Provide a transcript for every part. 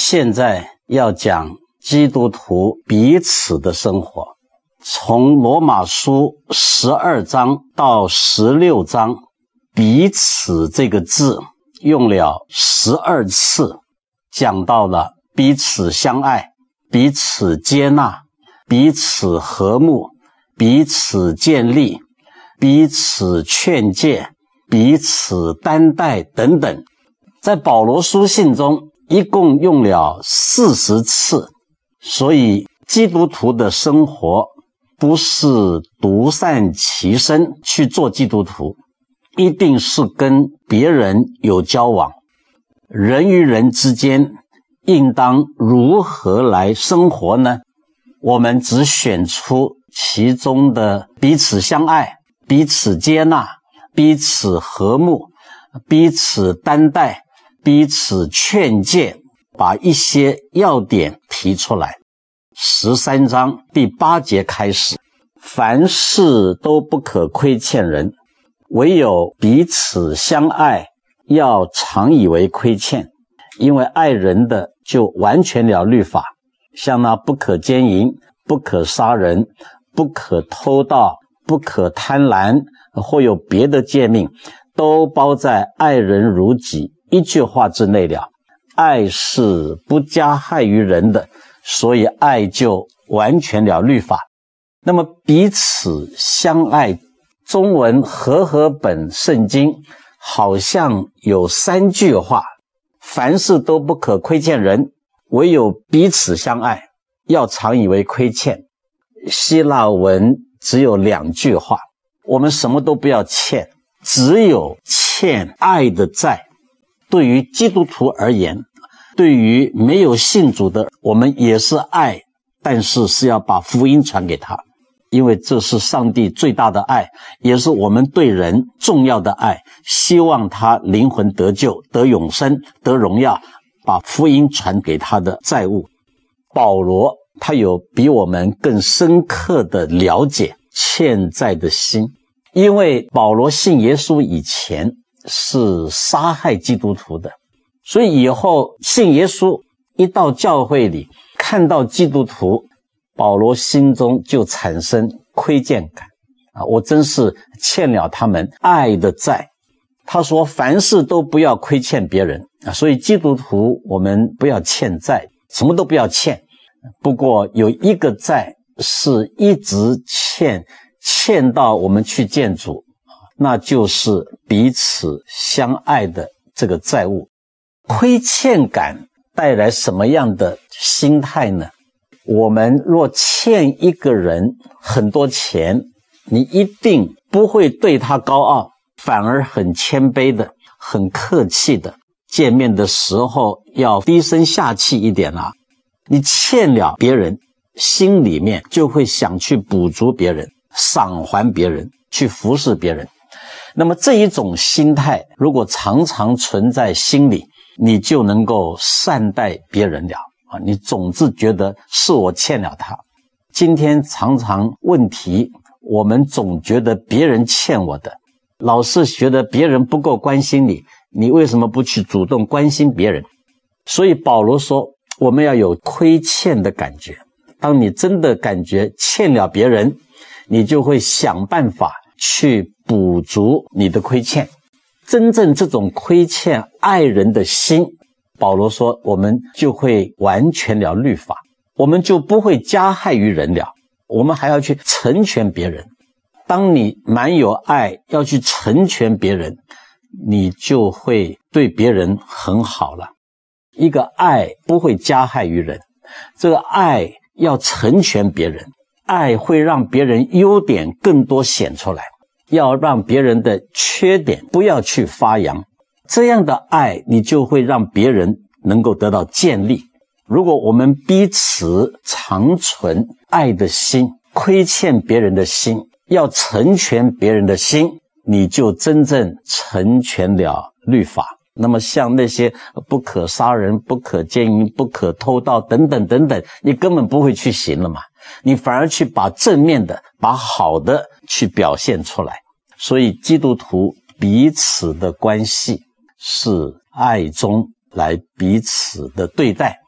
现在要讲基督徒彼此的生活，从罗马书12章到16章，彼此这个字用了12次，讲到了彼此相爱，彼此接纳，彼此和睦，彼此建立，彼此劝诫，彼此担待等等。在保罗书信中一共用了40次，所以基督徒的生活不是独善其身去做基督徒，一定是跟别人有交往。人与人之间应当如何来生活呢？我们只选出其中的彼此相爱，彼此接纳，彼此和睦，彼此担待，彼此劝诫，把一些要点提出来。13章第8节开始，凡事都不可亏欠人，唯有彼此相爱，要常以为亏欠，因为爱人的就完全了律法，像那不可奸淫，不可杀人，不可偷盗，不可贪婪，或有别的诫命，都包在爱人如己一句话之内了。爱是不加害于人的，所以爱就完全了律法。那么彼此相爱，中文和本圣经好像有3句话，凡事都不可亏欠人，唯有彼此相爱，要常以为亏欠。希腊文只有2句话，我们什么都不要欠，只有欠爱的债。对于基督徒而言，对于没有信主的，我们也是爱，但是是要把福音传给他，因为这是上帝最大的爱，也是我们对人重要的爱，希望他灵魂得救，得永生，得荣耀，把福音传给他的债务。保罗他有比我们更深刻的了解欠债的心，因为保罗信耶稣以前是杀害基督徒的，所以以后信耶稣一到教会里看到基督徒，保罗心中就产生亏欠感我真是欠了他们爱的债。他说凡事都不要亏欠别人所以基督徒我们不要欠债，什么都不要欠。不过有一个债是一直欠到我们去见主，那就是彼此相爱的这个债务。亏欠感带来什么样的心态呢？我们若欠一个人很多钱，你一定不会对他高傲，反而很谦卑的，很客气的，见面的时候要低声下气一点你欠了别人，心里面就会想去补足别人，赏还别人，去服侍别人。那么这一种心态如果常常存在心里，你就能够善待别人了你总是觉得是我欠了他。今天常常问题，我们总觉得别人欠我的，老是觉得别人不够关心你，你为什么不去主动关心别人？所以保罗说我们要有亏欠的感觉，当你真的感觉欠了别人，你就会想办法去补足你的亏欠。真正这种亏欠爱人的心，保罗说我们就会完全了律法，我们就不会加害于人了，我们还要去成全别人。当你满有爱要去成全别人，你就会对别人很好了。一个爱不会加害于人，这个爱要成全别人，爱会让别人优点更多显出来，要让别人的缺点不要去发扬。这样的爱你就会让别人能够得到建立。如果我们彼此常存爱的心，亏欠别人的心，要成全别人的心，你就真正成全了律法。那么像那些不可杀人，不可奸淫，不可偷盗等等等等，你根本不会去行了嘛，你反而去把正面的，把好的去表现出来。所以基督徒彼此的关系是爱中来彼此的对待，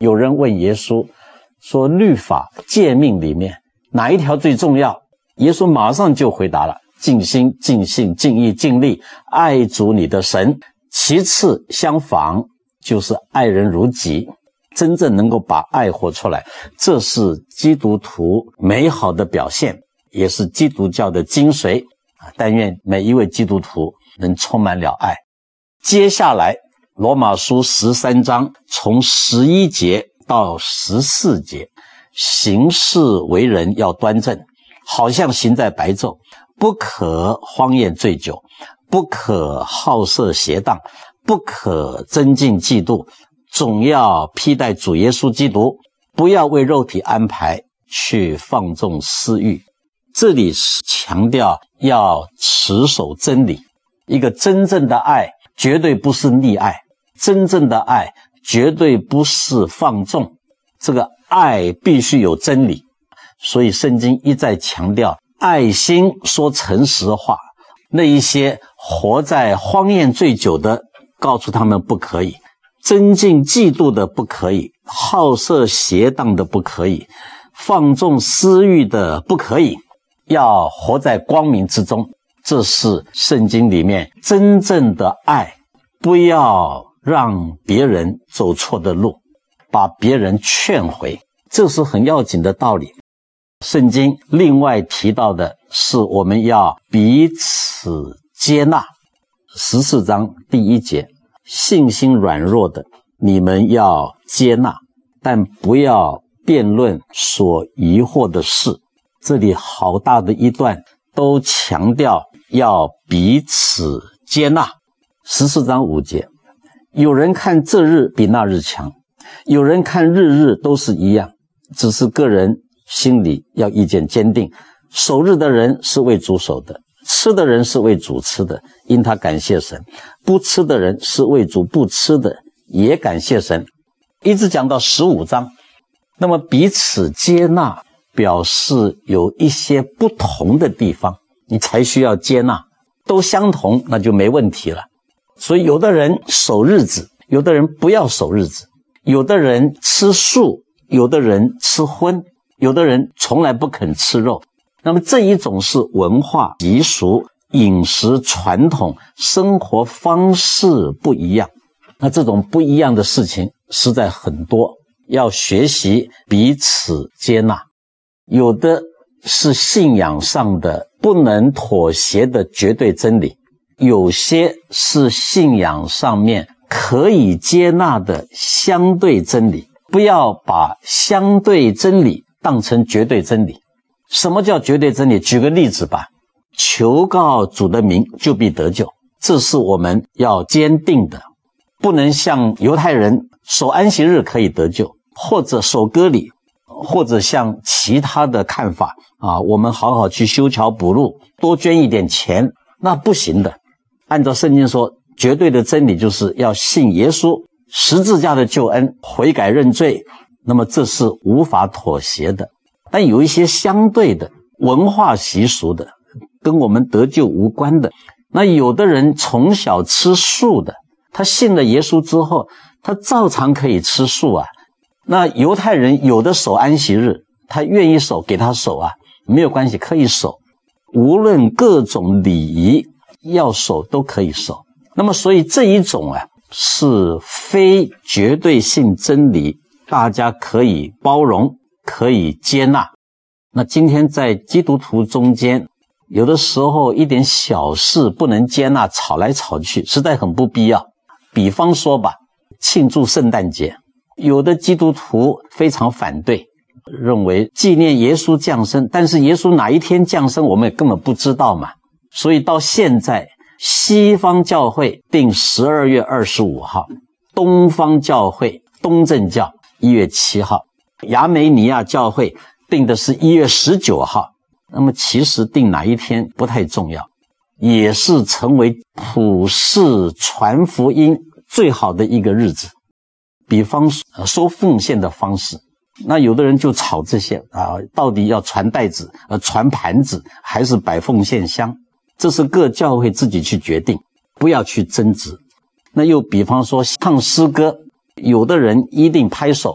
有人问耶稣说，律法诫命里面哪一条最重要？耶稣马上就回答了，尽心尽性尽意尽力爱主你的神，其次相仿就是爱人如己，真正能够把爱活出来，这是基督徒美好的表现，也是基督教的精髓。但愿每一位基督徒能充满了爱。接下来罗马书13章从11节到14节，行事为人要端正，好像行在白昼，不可荒宴醉酒，不可好色邪荡，不可增进嫉妒，总要披戴主耶稣基督，不要为肉体安排去放纵私欲。这里是强调要持守真理，一个真正的爱绝对不是溺爱，真正的爱绝对不是放纵，这个爱必须有真理。所以圣经一再强调爱心说诚实话，那一些活在荒宴醉酒的，告诉他们不可以，增进嫉妒的不可以，好色邪荡的不可以，放纵私欲的不可以，要活在光明之中。这是圣经里面真正的爱，不要让别人走错的路，把别人劝回，这是很要紧的道理。圣经另外提到的是我们要彼此接纳。14章第1节，信心软弱的你们要接纳，但不要辩论所疑惑的事。这里好大的一段都强调要彼此接纳。14章5节，有人看这日比那日强，有人看日日都是一样，只是个人心里要意见坚定。守日的人是为主守的，吃的人是为主吃的，因他感谢神；不吃的人是为主不吃的，也感谢神。一直讲到15章，那么彼此接纳表示有一些不同的地方，你才需要接纳，都相同那就没问题了。所以有的人守日子，有的人不要守日子，有的人吃素，有的人吃荤，有的人从来不肯吃肉。那么这一种是文化习俗、饮食传统、生活方式不一样，那这种不一样的事情实在很多，要学习彼此接纳。有的是信仰上的不能妥协的绝对真理，有些是信仰上面可以接纳的相对真理，不要把相对真理当成绝对真理。什么叫绝对真理？举个例子吧，求告主的名就必得救，这是我们要坚定的。不能像犹太人守安息日可以得救，或者守割礼，或者像其他的看法我们好好去修桥补路，多捐一点钱，那不行的。按照圣经说，绝对的真理就是要信耶稣十字架的救恩，悔改认罪，那么这是无法妥协的。但有一些相对的文化习俗的，跟我们得救无关的，那有的人从小吃素的，他信了耶稣之后，他照常可以吃素啊。那犹太人有的守安息日，他愿意守给他守啊，没有关系，可以守，无论各种礼仪要守都可以守。那么所以这一种是非绝对性真理，大家可以包容，可以接纳。那今天在基督徒中间，有的时候一点小事不能接纳，吵来吵去，实在很不必要。比方说吧，庆祝圣诞节，有的基督徒非常反对，认为纪念耶稣降生，但是耶稣哪一天降生我们也根本不知道嘛。所以到现在西方教会定12月25号，东方教会东正教1月7号，亚美尼亚教会定的是1月19号。那么其实定哪一天不太重要，也是成为普世传福音最好的一个日子。比方收奉献的方式，那有的人就吵这些到底要传袋子传盘子还是摆奉献箱，这是各教会自己去决定，不要去争执。那又比方说唱诗歌，有的人一定拍手，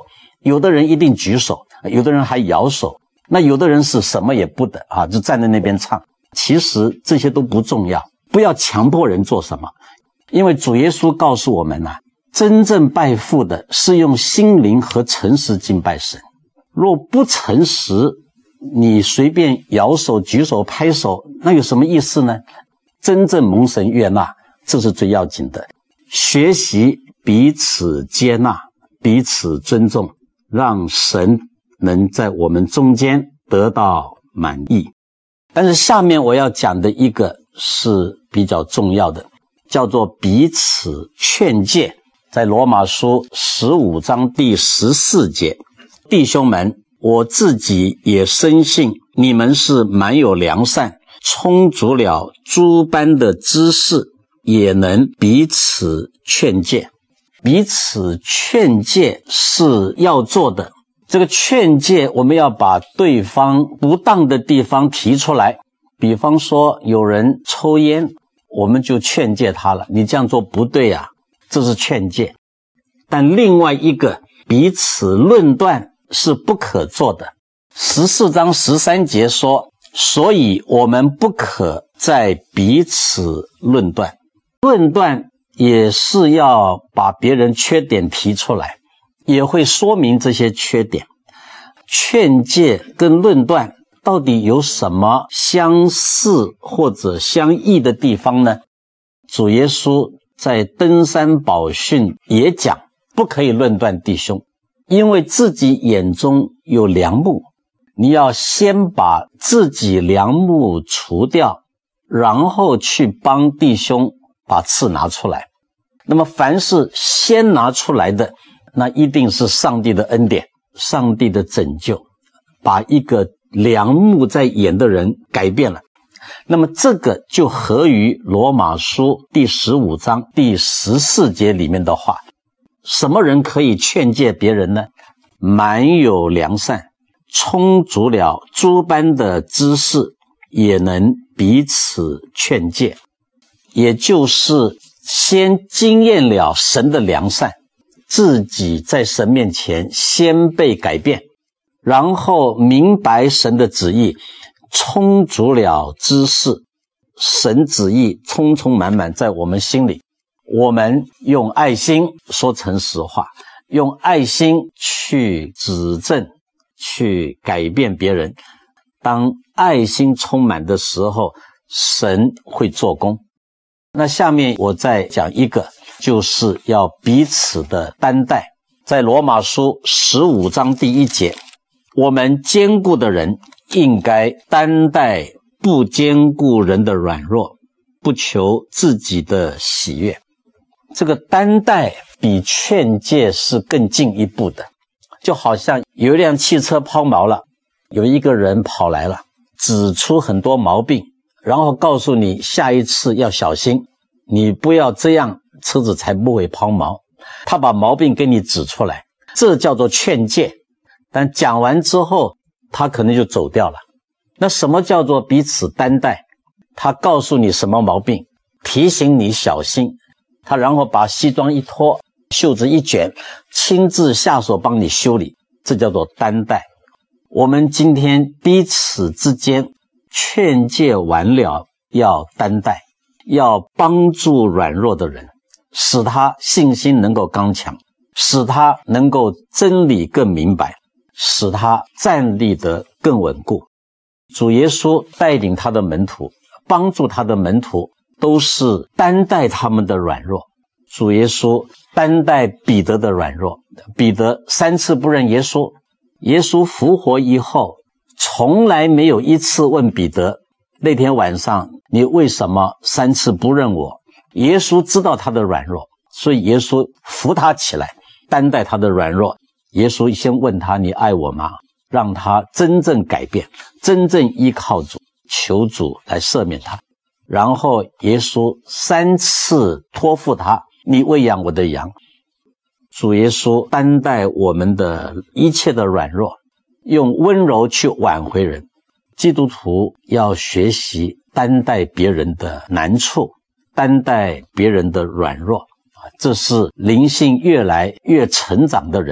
有的人一定举手，有的人还摇手，那有的人是什么也不得啊，就站在那边唱。其实这些都不重要，不要强迫人做什么，因为主耶稣告诉我们真正拜父的是用心灵和诚实敬拜神。若不诚实，你随便摇手、举手、拍手，那有什么意思呢？真正蒙神悦纳，这是最要紧的。学习彼此接纳，彼此尊重，让神能在我们中间得到满意。但是下面我要讲的一个是比较重要的，叫做彼此劝诫。在罗马书15章第14节，弟兄们，我自己也深信你们是满有良善，充足了诸般的知识，也能彼此劝诫。彼此劝诫是要做的，这个劝诫我们要把对方不当的地方提出来。比方说有人抽烟，我们就劝诫他了，你这样做不对啊，这是劝诫。但另外一个彼此论断是不可做的。14章13节说，所以我们不可再彼此论断。论断也是要把别人缺点提出来，也会说明这些缺点。劝诫跟论断到底有什么相似或者相异的地方呢？主耶稣在登山宝训也讲，不可以论断弟兄，因为自己眼中有梁木，你要先把自己梁木除掉，然后去帮弟兄把刺拿出来。那么凡是先拿出来的，那一定是上帝的恩典，上帝的拯救，把一个梁木在眼的人改变了。那么这个就合于罗马书第15章第14节里面的话。什么人可以劝诫别人呢？满有良善，充足了诸般的知识，也能彼此劝诫。也就是先经验了神的良善，自己在神面前先被改变，然后明白神的旨意，充足了知识，神旨意充充满满在我们心里，我们用爱心说诚实话，用爱心去指正，去改变别人。当爱心充满的时候，神会做工。那下面我再讲一个，就是要彼此的担待。在罗马书15章第1节，我们坚固的人应该担待不坚固人的软弱，不求自己的喜悦。这个担待比劝诫是更进一步的，就好像有一辆汽车抛锚了，有一个人跑来了，指出很多毛病，然后告诉你下一次要小心，你不要这样，车子才不会抛锚。他把毛病给你指出来，这叫做劝诫。但讲完之后，他可能就走掉了。那什么叫做彼此担待？他告诉你什么毛病，提醒你小心，他然后把西装一脱，袖子一卷，亲自下手帮你修理，这叫做担待。我们今天彼此之间劝诫完了，要担待，要帮助软弱的人，使他信心能够刚强，使他能够真理更明白，使他站立得更稳固。主耶稣带领他的门徒，帮助他的门徒，都是担待他们的软弱。主耶稣担待彼得的软弱，彼得3次不认耶稣，耶稣复活以后，从来没有一次问彼得，那天晚上你为什么3次不认我？耶稣知道他的软弱，所以耶稣扶他起来，担待他的软弱。耶稣先问他，你爱我吗？让他真正改变，真正依靠主，求主来赦免他。然后耶稣3次托付他，你喂养我的羊。主耶稣担待我们的一切的软弱，用温柔去挽回人。基督徒要学习担待别人的难处，担待别人的软弱，这是灵性越来越成长的人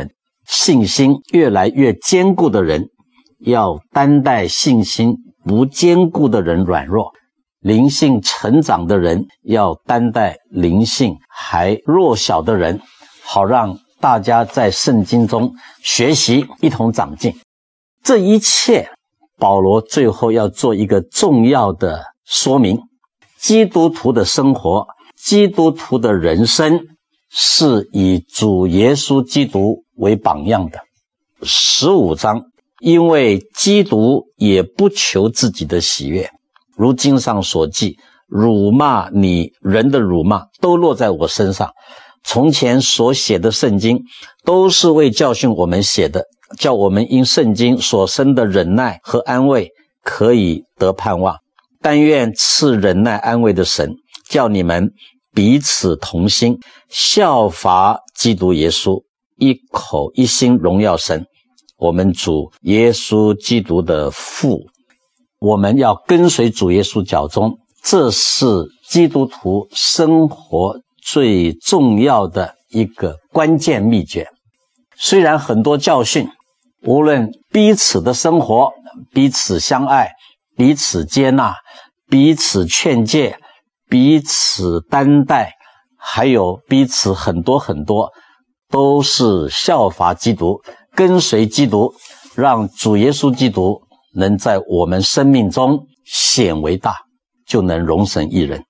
信心越来越坚固的人，要担待信心不坚固的人软弱；灵性成长的人要担待灵性还弱小的人，好让大家在圣经中学习，一同长进。这一切，保罗最后要做一个重要的说明：基督徒的生活，基督徒的人生是以主耶稣基督为榜样的。15章，因为基督也不求自己的喜悦，如经上所记，辱骂你人的辱骂都落在我身上。从前所写的圣经都是为教训我们写的，叫我们因圣经所生的忍耐和安慰可以得盼望。但愿赐忍耐安慰的神，叫你们彼此同心，效法基督耶稣，一口一心荣耀神，我们主耶稣基督的父。我们要跟随主耶稣脚踪，这是基督徒生活最重要的一个关键秘诀。虽然很多教训，无论彼此的生活，彼此相爱，彼此接纳，彼此劝诫，彼此担待，还有彼此很多很多，都是效法基督，跟随基督，让主耶稣基督能在我们生命中显为大，就能荣神益人。